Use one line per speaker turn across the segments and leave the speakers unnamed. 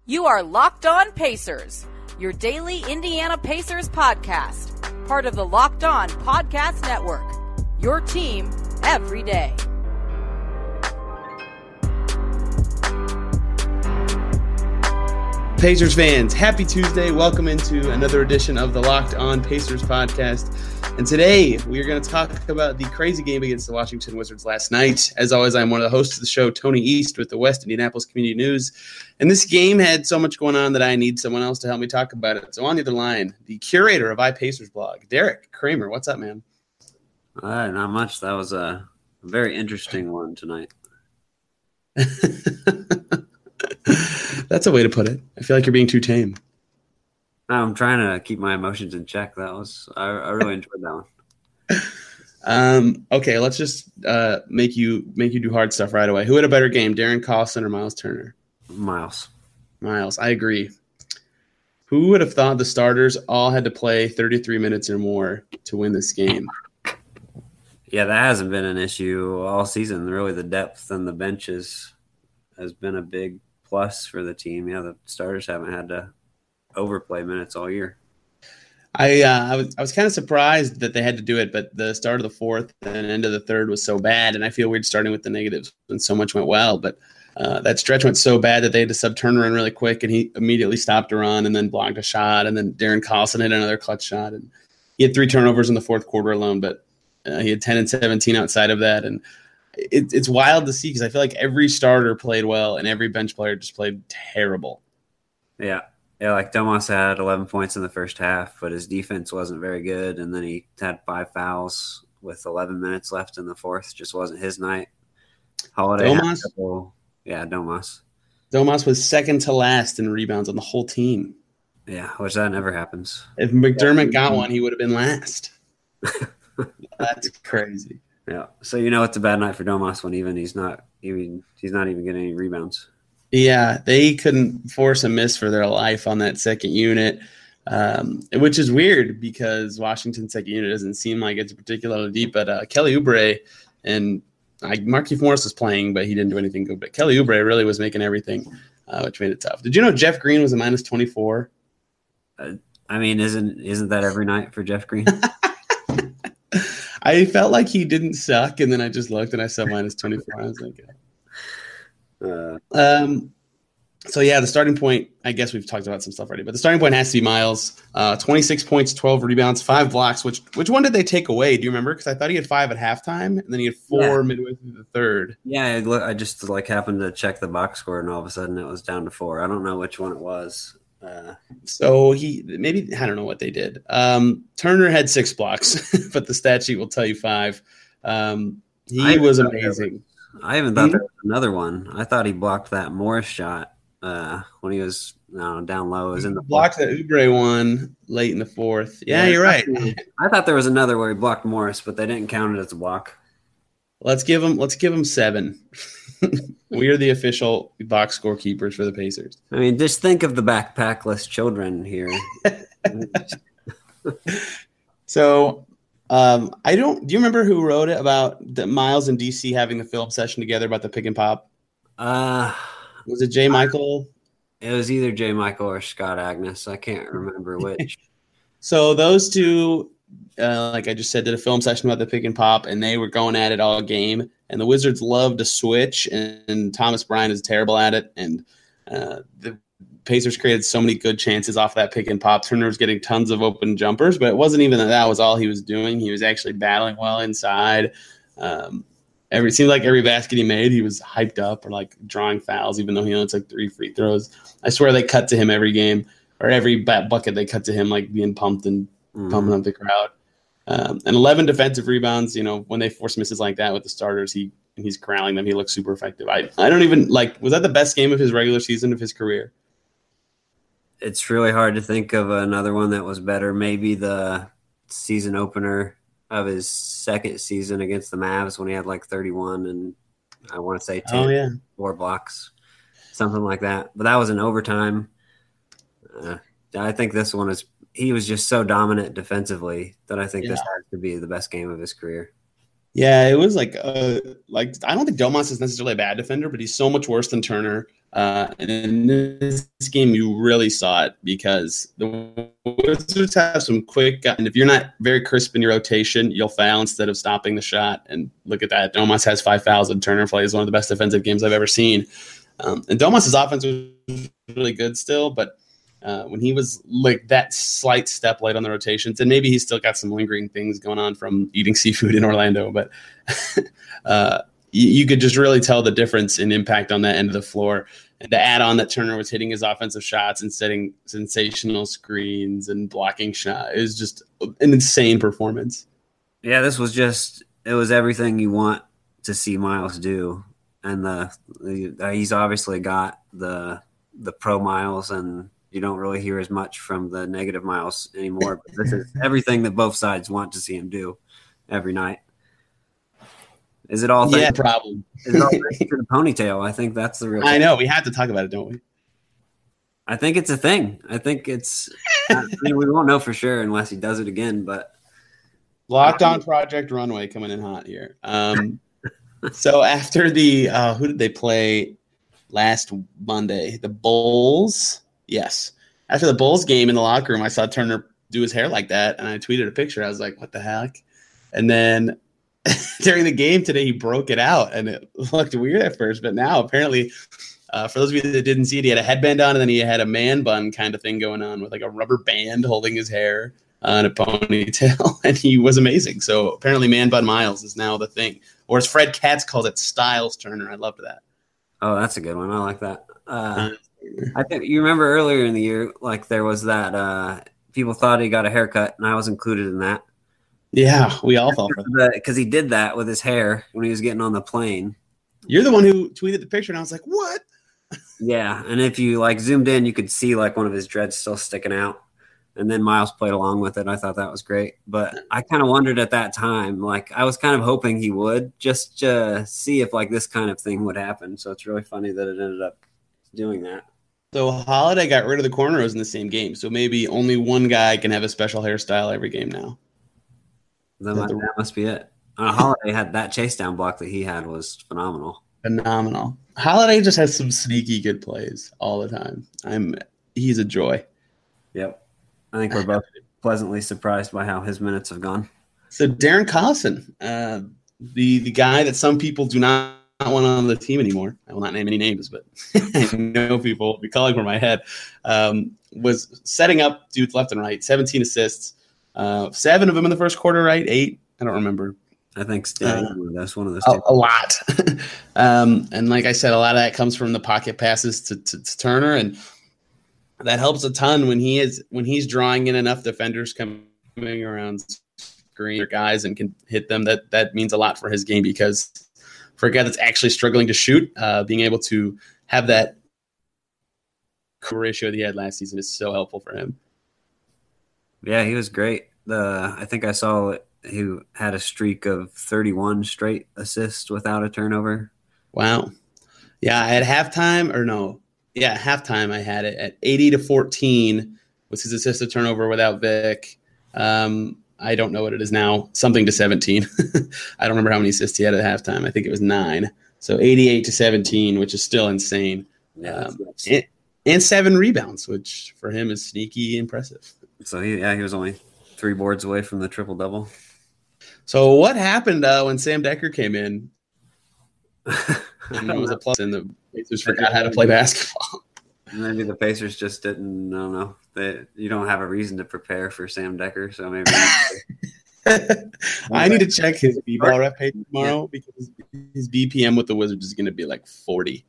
You are Locked On Pacers, your daily Indiana Pacers podcast, part of the Locked On Podcast Network, your team every day.
Pacers fans, happy Tuesday. Welcome into another edition of the Locked On Pacers podcast. And today we are going to talk about the crazy game against the Washington Wizards last night. As always, I'm one of the hosts of the show, Tony East, with the West Indianapolis Community News. And this game had so much going on that I need someone else to help me talk about it. So on the other line, the curator of iPacers blog, Derek Kramer. What's up, man?
Not much. That was a very interesting one tonight.
That's a way to put it. I feel like you're being too tame.
I'm trying to keep my emotions in check. I really enjoyed that one.
Okay, let's just make you do hard stuff right away. Who had a better game, Darren Collison or Miles Turner?
Miles,
I agree. Who would have thought the starters all had to play 33 minutes or more to win this game?
Yeah, that hasn't been an issue all season. Really, the depth and the benches has been a big plus for the team. Yeah, the starters haven't had to overplay minutes all year.
I was kind of surprised that they had to do it, but the start of the fourth and end of the third was so bad, and I feel weird starting with the negatives when so much went well. But that stretch went so bad that they had to sub Turner in really quick, and he immediately stopped a run and then blocked a shot, and then Darren Collison hit another clutch shot, and he had 3 turnovers in the fourth quarter alone, but he had 10 and 17 outside of that, and it's wild to see because I feel like every starter played well and every bench player just played terrible.
Yeah, like Domas had 11 points in the first half, but his defense wasn't very good, and then he had 5 fouls with 11 minutes left in the fourth. Just wasn't his night. Holiday Domas.
Domas was second to last in rebounds on the whole team.
Yeah, which that never happens.
If McDermott got one, he would have been last. That's crazy.
Yeah, so it's a bad night for Domas when he's not even getting any rebounds.
Yeah, they couldn't force a miss for their life on that second unit, which is weird because Washington's second unit doesn't seem like it's particularly deep. But Kelly Oubre and Markieff Morris was playing, but he didn't do anything good. But Kelly Oubre really was making everything, which made it tough. Did you know Jeff Green was a minus 24?
Isn't that every night for Jeff Green?
I felt like he didn't suck, and then I just looked and I saw minus 24. I was like, so yeah, the starting point, I guess we've talked about some stuff already, but the starting point has to be Miles. 26 points, 12 rebounds, 5 blocks. Which one did they take away? Do you remember? Because I thought he had 5 at halftime, and then he had 4 midway through the third.
Yeah, I just happened to check the box score, and all of a sudden it was down to 4. I don't know which one it was.
So I don't know what they did. Turner had 6 blocks, but the stat sheet will tell you 5. He was amazing.
I even thought there was another one. I thought he blocked that Morris shot when he was down low. It was in the
blocked that Oubre one late in the fourth. Yeah, you're right.
I thought there was another where he blocked Morris, but they didn't count it as a block.
Let's give him 7. We are the official box scorekeepers for the Pacers.
Just think of the backpackless children here.
So, do you remember who wrote it about the Miles and DC having the film session together about the pick and pop? Was it J. Michael?
It was either J. Michael or Scott Agnes. I can't remember which.
So those two, like I just said, did a film session about the pick and pop, and they were going at it all game. And the Wizards love to switch, and Thomas Bryant is terrible at it. And the Pacers created so many good chances off that pick and pop. Turner was getting tons of open jumpers, but it wasn't even that was all he was doing. He was actually battling well inside. It seemed like every basket he made, he was hyped up or like drawing fouls, even though he only took 3 free throws. I swear they cut to him every game, or every bucket they cut to him like being pumped and pumping up the crowd. And 11 defensive rebounds. When they force misses like that with the starters, he's corralling them. He looks super effective. I don't even was that the best game of his regular season of his career?
It's really hard to think of another one that was better. Maybe the season opener of his second season against the Mavs when he had like 31 and I want to say 10, 4 blocks, something like that. But that was in overtime. I think this one he was just so dominant defensively that I think this has to be the best game of his career.
Yeah, it was like I don't think Domas is necessarily a bad defender, but he's so much worse than Turner. And in this game, you really saw it because the Wizards have some quick, and if you're not very crisp in your rotation, you'll foul instead of stopping the shot. And look at that. Domas has 5 fouls, and Turner plays one of the best defensive games I've ever seen. And Domas' offense was really good still, but when he was like that slight step light on the rotations, and maybe he's still got some lingering things going on from eating seafood in Orlando, but you could just really tell the difference in impact on that end of the floor. And to add on that Turner was hitting his offensive shots and setting sensational screens and blocking shot. It was just an insane performance.
Yeah, this was it was everything you want to see Miles do. And he's obviously got the pro Miles, and you don't really hear as much from the negative Miles anymore. But this is everything that both sides want to see him do every night. Is it all thanks
problem?
Is it all thanks to the ponytail? I think that's the real.
I know we have to talk about it, don't we?
I think it's a thing. I think it's. I mean, we won't know for sure unless he does it again. But
Locked On Project Runway coming in hot here. So after the who did they play last Monday? The Bulls. Yes. After the Bulls game in the locker room, I saw Turner do his hair like that, and I tweeted a picture. I was like, "What the heck?" And then during the game today, he broke it out, and it looked weird at first, but now apparently, for those of you that didn't see it, he had a headband on, and then he had a man bun kind of thing going on with like a rubber band holding his hair and a ponytail, and he was amazing. So apparently, man bun Miles is now the thing, or as Fred Katz calls it, Styles Turner. I loved that.
Oh, that's a good one. I like that. I think you remember earlier in the year, like there was that people thought he got a haircut, and I was included in that.
Yeah, we all thought that
because he did that with his hair when he was getting on the plane.
You're the one who tweeted the picture, and I was like, "What?"
Yeah, and if you like zoomed in, you could see like one of his dreads still sticking out. And then Miles played along with it. I thought that was great, but I kind of wondered at that time, like I was kind of hoping he would just see if like this kind of thing would happen. So it's really funny that it ended up doing that.
So Holiday got rid of the cornrows in the same game, so maybe only one guy can have a special hairstyle every game now.
That must be it. Holiday had that chase down block that he had was phenomenal.
Phenomenal. Holiday just has some sneaky good plays all the time. He's a joy.
Yep. I think we're both pleasantly surprised by how his minutes have gone.
So Darren Collison, the guy that some people do not want on the team anymore. I will not name any names, but I know people will be calling for my head. Was setting up dudes left and right. 17 assists. 7 of them in the first quarter, right? 8? I don't remember.
I think that's one of those.
A lot. And like I said, a lot of that comes from the pocket passes to Turner, and that helps a ton when he's drawing in enough defenders coming around screen or guys and can hit them. That means a lot for his game, because for a guy that's actually struggling to shoot, being able to have that ratio that he had last season is so helpful for him.
Yeah, he was great. I think I saw he had a streak of 31 straight assists without a turnover.
Wow. Yeah, at halftime, I had it at 80-14 was his assist to turnover without Vic. I don't know what it is now, something to 17. I don't remember how many assists he had at halftime. I think it was 9. So 88-17, which is still insane.
Yeah,
and 7 rebounds, which for him is sneaky impressive.
So he was only 3 boards away from the triple double.
So what happened when Sam Decker came in? And it was a plus, and the Pacers forgot how to play basketball.
Maybe the Pacers just didn't. I don't know. You don't have a reason to prepare for Sam Decker, so maybe.
I need to check his b-ball rep page tomorrow, because his BPM with the Wizards is going to be like 40.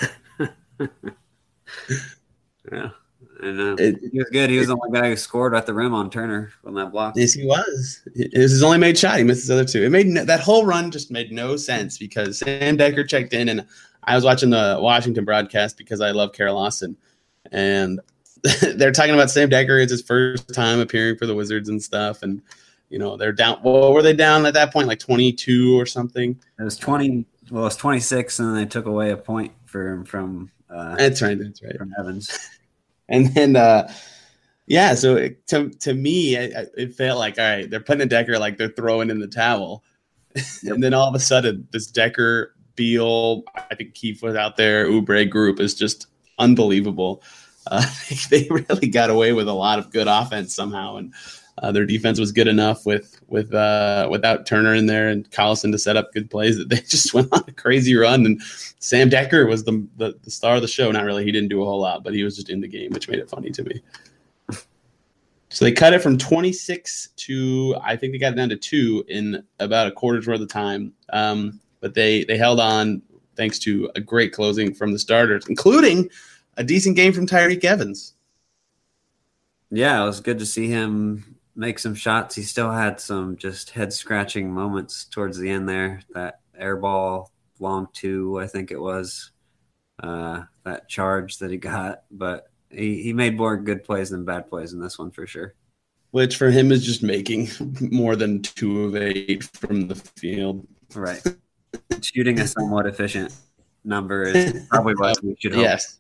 Yeah. And he was good. He was the only guy who scored at the rim on Turner on that block.
Yes, he was. It was his only made shot. He missed his other 2. It made that whole run just made no sense, because Sam Decker checked in, and I was watching the Washington broadcast because I love Kara Lawson, and they're talking about Sam Decker. It's his first time appearing for the Wizards and stuff, and they're down. What were they down at that point? Like 22 or something.
It was 20. Well, it's 26, and then they took away a point from.
That's right.
From Evans.
And then, so to me, it felt like, all right, they're putting a Decker like they're throwing in the towel. And then all of a sudden, this Decker Beal. I think Keefe was out there. Oubre group is just unbelievable. They really got away with a lot of good offense somehow, and their defense was good enough without Turner in there and Collison to set up good plays that they just went on a crazy run. And Sam Decker was the star of the show. Not really, he didn't do a whole lot, but he was just in the game, which made it funny to me. So they cut it from 26 to, I think they got it down to 2 in about a quarter's worth of time. But they held on thanks to a great closing from the starters, including a decent game from Tyreke Evans.
Yeah, it was good to see him make some shots. He still had some just head-scratching moments towards the end there. That air ball, long 2, I think it was, that charge that he got. But he made more good plays than bad plays in this one for sure.
Which for him is just making more than 2 of 8 from the field.
Right. Shooting a somewhat efficient number is probably what we should hope.
Yes.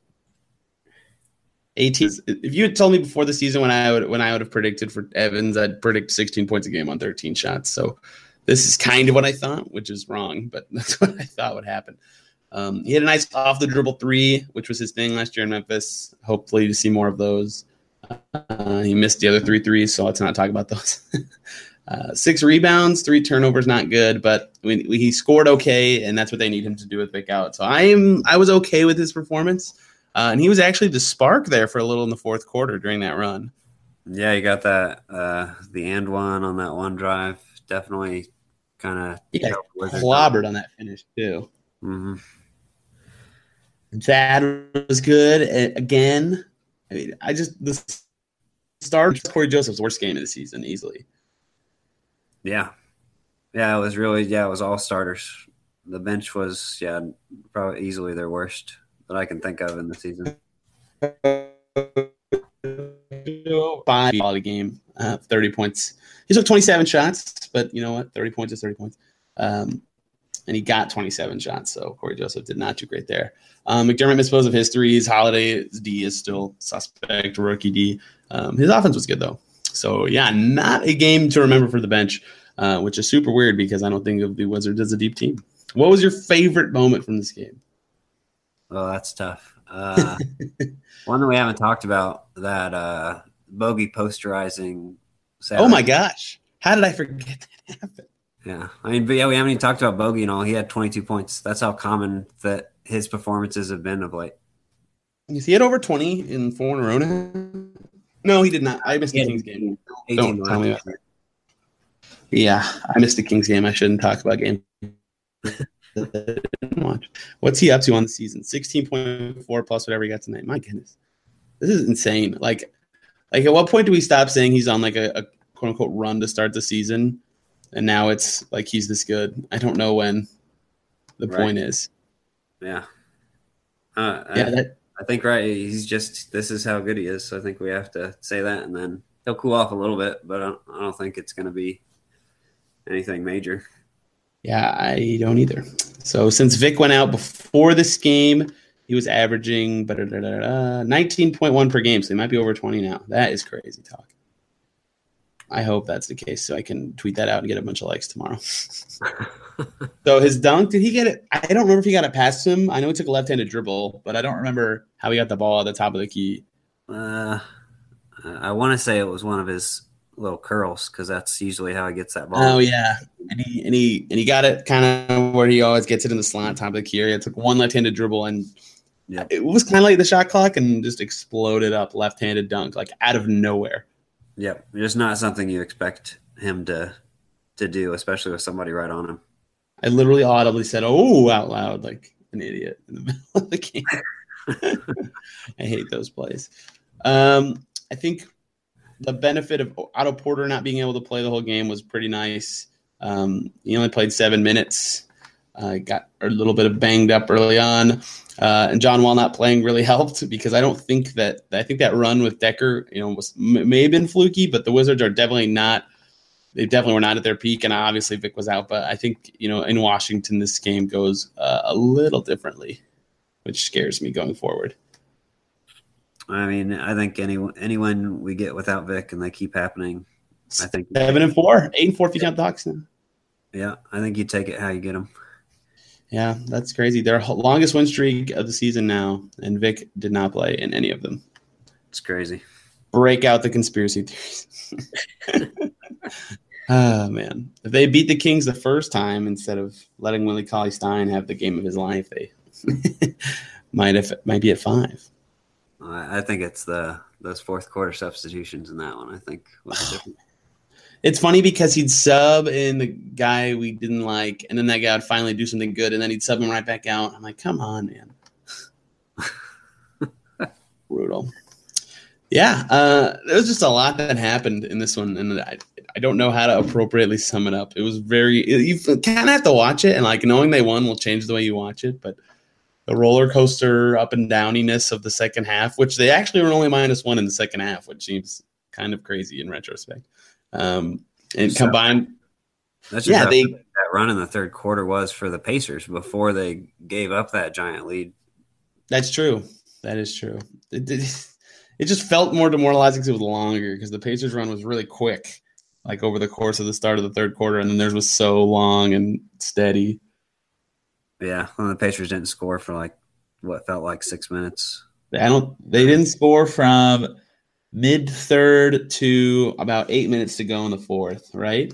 18. If you had told me before the season when I would have predicted for Evans, I'd predict 16 points a game on 13 shots. So this is kind of what I thought, which is wrong, but that's what I thought would happen. He had a nice off the dribble 3, which was his thing last year in Memphis. Hopefully to see more of those. He missed the other 3 threes, so let's not talk about those. 6 rebounds, 3 turnovers, not good, but he scored okay, and that's what they need him to do with Vic out. So I was okay with his performance. And he was actually the spark there for a little in the fourth quarter during that run.
Yeah, you got that the and one on that one drive. Definitely kind of
clobbered on that finish too.
Mm-hmm.
That was good. Again, I mean, the start Corey Joseph's worst game of the season easily.
Yeah, it was really it was all starters. The bench was probably easily their worst that I can think of in the season.
5 quality game, 30 points. He took 27 shots, but you know what? 30 points is 30 points. And he got 27 shots, so Corey Joseph did not do great there. McDermott missed both of his threes. Holiday's D is still suspect, rookie D. His offense was good, though. So, yeah, not a game to remember for the bench, which is super weird because I don't think of the Wizards as a deep team. What was your favorite moment from this game?
Oh, that's tough. One that we haven't talked about, that Bogey posterizing Saturday.
Oh, my gosh. How did I forget that happened?
Yeah. I mean, but yeah, we haven't even talked about Bogey and all. He had 22 points. That's how common that his performances have been of late.
He had over 20 in 4 in a row now? No, he did not. I missed the Kings game. Don't tell me about that. Yeah, I missed the Kings game. I shouldn't talk about game. Watch. What's he up to on the season? 16.4 plus whatever he got tonight. My goodness. This is insane. Like at what point do we stop saying he's on like a quote unquote run to start the season? And now it's like he's this good. I don't know when the point is.
Yeah.
I
think he's just, this is how good he is. So I think we have to say that, and then he'll cool off a little bit, but I don't think it's going to be anything major.
Yeah, I don't either. So since Vic went out before this game, he was averaging 19.1 per game. So he might be over 20 now. That is crazy talk. I hope that's the case so I can tweet that out and get a bunch of likes tomorrow. So his dunk, did he get it? I don't remember if he got it past him. I know he took a left-handed dribble, but I don't remember how he got the ball at the top of the key.
I want to say it was one of his little curls because that's usually how he gets that ball.
Oh yeah, and he got it kind of where he always gets it in the slot, top of the key area. It took one left-handed dribble and it was kind of like the shot clock and just exploded up left-handed dunk like out of nowhere.
Yep, just not something you expect him to do, especially with somebody right on him.
I literally audibly said, "Oh," out loud like an idiot in the middle of the game. I hate those plays. I think the benefit of Otto Porter not being able to play the whole game was pretty nice. He only played 7 minutes. Got a little bit of banged up early on. And John Wall not playing really helped because I think that run with Decker, may have been fluky, but the Wizards are definitely not. They definitely were not at their peak, and obviously Vic was out. But I think in Washington this game goes a little differently, which scares me going forward.
I mean, I think anyone we get without Vic and they keep happening, I think
7-4, 8-4 if you count the Hawks now.
Yeah, I think you take it how you get them.
Yeah, that's crazy. Their longest win streak of the season now, and Vic did not play in any of them.
It's crazy.
Break out the conspiracy theories. Oh, man. If they beat the Kings the first time instead of letting Willie Cauley-Stein have the game of his life, they might be at 5.
I think it's those fourth quarter substitutions in that one, I think, was different.
It's funny because he'd sub in the guy we didn't like, and then that guy would finally do something good, and then he'd sub him right back out. I'm like, come on, man. Brutal. Yeah, there was just a lot that happened in this one, and I don't know how to appropriately sum it up. It was you kind of have to watch it, and like knowing they won will change the way you watch it, but the roller coaster up and downiness of the second half, which they actually were only -1 in the second half, which seems kind of crazy in retrospect. And combined,
that's just that run in the third quarter was for the Pacers before they gave up that giant lead.
That's true. That is true. It just felt more demoralizing because it was longer, because the Pacers run was really quick, like over the course of the start of the third quarter, and then theirs was so long and steady.
Yeah, and the Pacers didn't score for like what felt like 6 minutes.
They didn't score from mid-third to about 8 minutes to go in the fourth, right?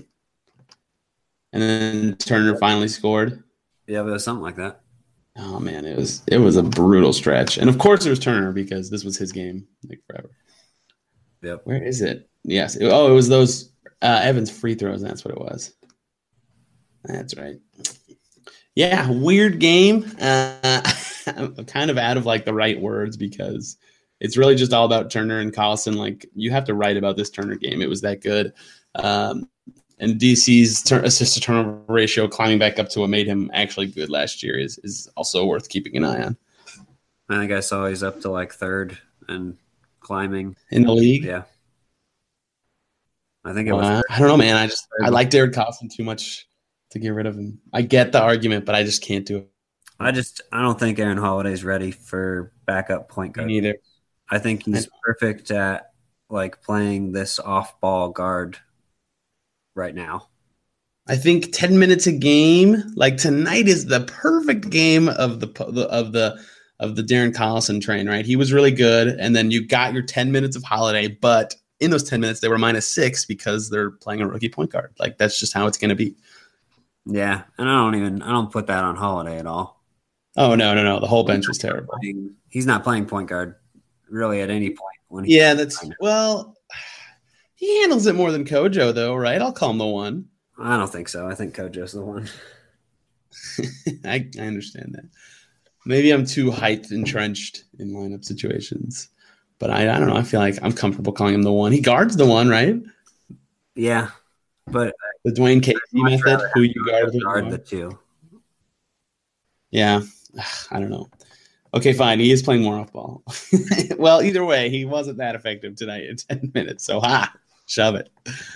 And then Turner finally scored.
Yeah, but it was something like that.
Oh man, it was a brutal stretch, and of course it was Turner because this was his game, like forever.
Yep.
Where is it? Yes. It was those Evans free throws. And that's what it was. That's right. Yeah, weird game. I'm kind of out of like the right words because it's really just all about Turner and Collison. Like you have to write about this Turner game. It was that good. And DC's assist to turnover ratio climbing back up to what made him actually good last year is also worth keeping an eye on.
I think I saw he's up to like third and climbing
in the league.
Yeah, I think it was.
I don't know, man. I like Derek Collison too much to get rid of him. I get the argument, but I just can't do it.
I don't think Aaron Holiday's ready for backup point guard.
Me neither.
I think he's perfect at like playing this off-ball guard right now.
I think 10 minutes a game, like tonight, is the perfect game of the Darren Collison train, right? He was really good, and then you got your 10 minutes of Holiday, but in those 10 minutes they were -6 because they're playing a rookie point guard. Like that's just how it's going to be.
Yeah, and I don't put that on Holiday at all.
Oh no, the whole bench was terrible.
He's not playing point guard really at any point.
Well, he handles it more than Kojo though, right? I'll call him the one.
I don't think so. I think Kojo's the one.
I understand that. Maybe I'm too entrenched in lineup situations, but I don't know. I feel like I'm comfortable calling him the one. He guards the one, right?
Yeah, but
the Dwayne Casey method, who you guard
the two.
Yeah, I don't know. Okay, fine. He is playing more off ball. Well, either way, he wasn't that effective tonight in 10 minutes. So shove it.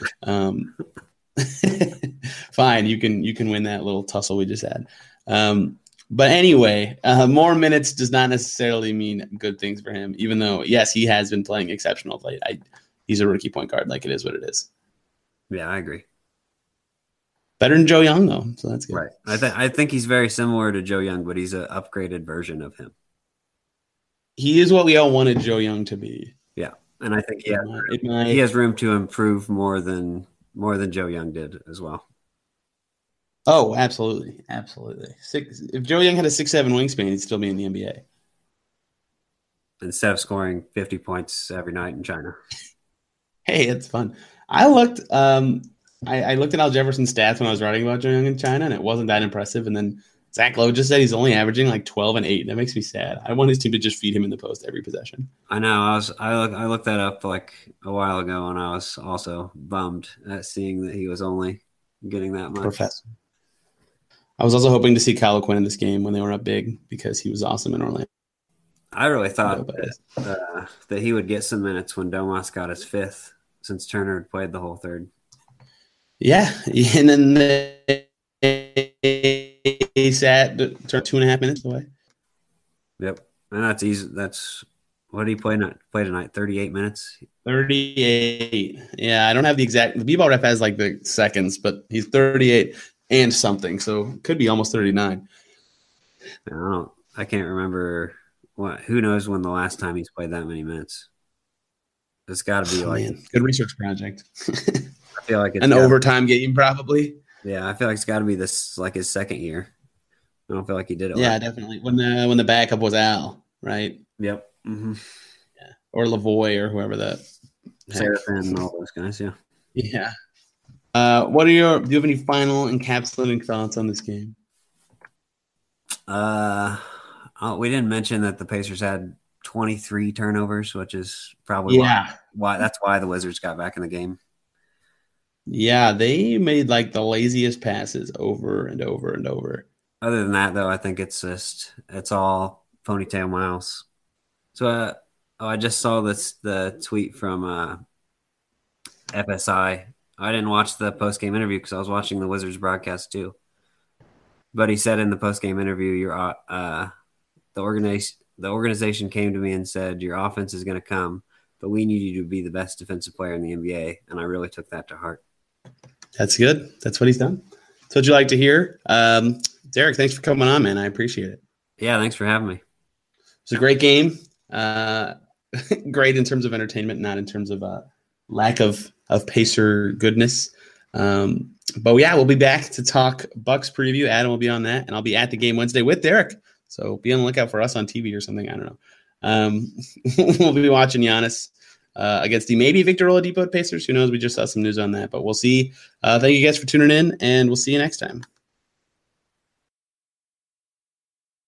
Fine, you can win that little tussle we just had. But anyway, more minutes does not necessarily mean good things for him, even though, yes, he has been playing exceptional of late. He's a rookie point guard. Like, it is what it is.
Yeah, I agree.
Better than Joe Young, though, so that's good.
Right. I think he's very similar to Joe Young, but he's an upgraded version of him.
He is what we all wanted Joe Young to be.
Yeah, and I think he has room to improve more than Joe Young did as well.
Oh, absolutely. Absolutely. If Joe Young had a 6'7" wingspan, he'd still be in the NBA.
Instead of scoring 50 points every night in China.
Hey, it's fun. I looked I looked at Al Jefferson's stats when I was writing about Joe Young in China, and it wasn't that impressive. And then Zach Lowe just said he's only averaging like 12 and 8. That makes me sad. I want his team to just feed him in the post every possession.
I know. I looked that up like a while ago, and I was also bummed at seeing that he was only getting that much.
Professor. I was also hoping to see Kyle Quinn in this game when they were up big because he was awesome in Orlando.
I really thought that he would get some minutes when Domas got his 5th, since Turner had played the whole third.
Yeah, and then they sat 2.5 minutes away.
Yep, and that's easy. That's what did he play tonight? 38 minutes.
38. Yeah, I don't have the exact. The B-ball ref has like the seconds, but he's 38 and something, so could be almost 39.
I can't remember who knows when the last time he's played that many minutes. It's got to be
good research project.
I feel like it's
an overtime game, probably.
Yeah, I feel like it's got to be this like his second year. I don't feel like he did it.
Yeah, definitely. When the backup was Al, right?
Yep. Mm-hmm.
Yeah, or Lavoie or whoever that.
Seraphin and all those guys. Yeah.
Yeah. Do you have any final encapsulating thoughts on this game?
We didn't mention that the Pacers had 23 turnovers, which is probably why the Wizards got back in the game.
Yeah, they made like the laziest passes over and over and over.
Other than that, though, I think it's all ponytail Miles. So, I just saw the tweet from FSI. I didn't watch the post-game interview because I was watching the Wizards broadcast too. But he said in the post-game interview, the organization came to me and said, your offense is going to come, but we need you to be the best defensive player in the NBA. And I really took that to heart. That's
good. That's what he's done. That's what you like to hear. Derek, thanks for coming on, man. I appreciate it.
Yeah, thanks for having me.
It's a great game. Great in terms of entertainment, not in terms of lack of Pacer goodness. But yeah, we'll be back to talk Bucks preview. Adam will be on that, and I'll be at the game Wednesday with Derek. So be on the lookout for us on TV or something. I don't know. We'll be watching Giannis against the maybe Victor Oladipo Pacers. Who knows? We just saw some news on that, but we'll see. Thank you guys for tuning in, and we'll see you next time.